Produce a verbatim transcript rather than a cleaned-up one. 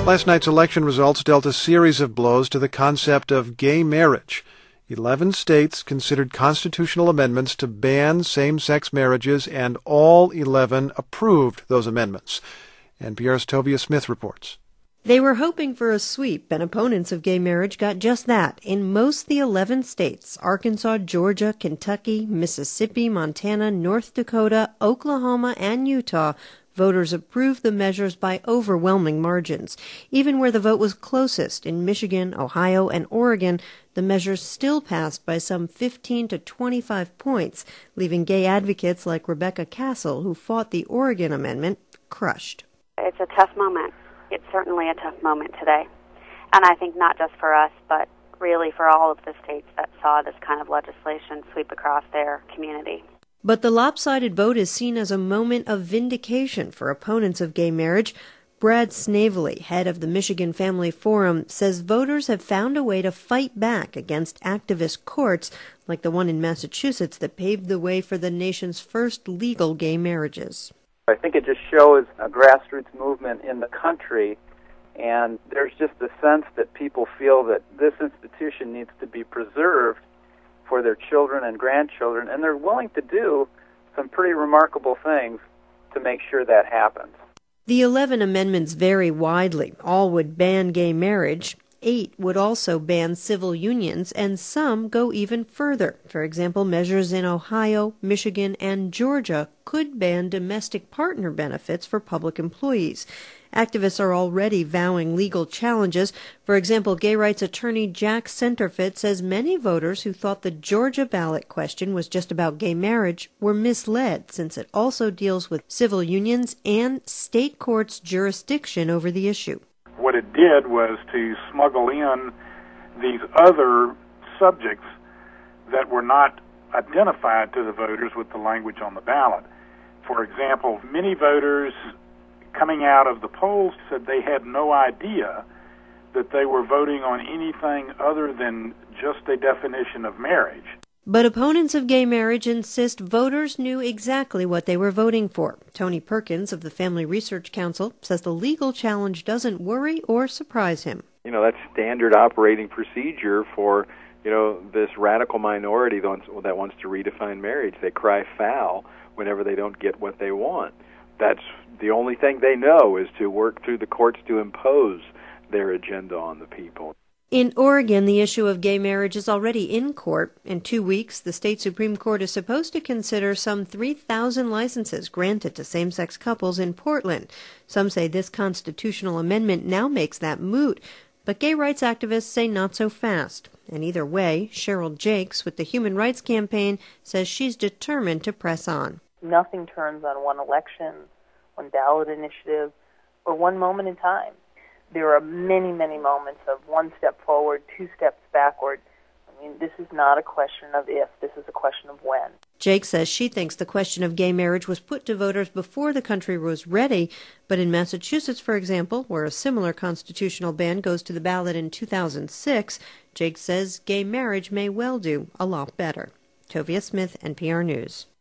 Last night's election results dealt a series of blows to the concept of gay marriage. Eleven states considered constitutional amendments to ban same-sex marriages, and all eleven approved those amendments. N P R's Tovia Smith reports. They were hoping for a sweep, and opponents of gay marriage got just that. In most of the eleven states, Arkansas, Georgia, Kentucky, Mississippi, Montana, North Dakota, Oklahoma, and Utah, voters approved the measures by overwhelming margins. Even where the vote was closest, in Michigan, Ohio, and Oregon, the measures still passed by some fifteen to twenty-five points, leaving gay advocates like Rebecca Castle, who fought the Oregon amendment, crushed. It's a tough moment. It's certainly a tough moment today. And I think not just for us, but really for all of the states that saw this kind of legislation sweep across their community. But the lopsided vote is seen as a moment of vindication for opponents of gay marriage. Brad Snavely, head of the Michigan Family Forum, says voters have found a way to fight back against activist courts like the one in Massachusetts that paved the way for the nation's first legal gay marriages. I think it just shows a grassroots movement in the country, and there's just a sense that people feel that this institution needs to be preserved for their children and grandchildren, and they're willing to do some pretty remarkable things to make sure that happens. The eleven amendments vary widely. All would ban gay marriage. Eight would also ban civil unions, and some go even further. For example, measures in Ohio, Michigan, and Georgia could ban domestic partner benefits for public employees. Activists are already vowing legal challenges. For example, gay rights attorney Jack Centerfit says many voters who thought the Georgia ballot question was just about gay marriage were misled, since it also deals with civil unions and state courts' jurisdiction over the issue. What it did was to smuggle in these other subjects that were not identified to the voters with the language on the ballot. For example, many voters coming out of the polls said they had no idea that they were voting on anything other than just a definition of marriage. But opponents of gay marriage insist voters knew exactly what they were voting for. Tony Perkins of the Family Research Council says the legal challenge doesn't worry or surprise him. You know, that's standard operating procedure for, you know, this radical minority that wants, that wants to redefine marriage. They cry foul whenever they don't get what they want. That's the only thing they know, is to work through the courts to impose their agenda on the people. In Oregon, the issue of gay marriage is already in court. In two weeks, the state Supreme Court is supposed to consider some three thousand licenses granted to same-sex couples in Portland. Some say this constitutional amendment now makes that moot, but gay rights activists say not so fast. And either way, Cheryl Jakes with the Human Rights Campaign says she's determined to press on. Nothing turns on one election, one ballot initiative, or one moment in time. There are many, many moments of one step forward, two steps backward. I mean, this is not a question of if, this is a question of when. Jake says she thinks the question of gay marriage was put to voters before the country was ready, but in Massachusetts, for example, where a similar constitutional ban goes to the ballot in two thousand six, Jake says gay marriage may well do a lot better. Tovia Smith, N P R News.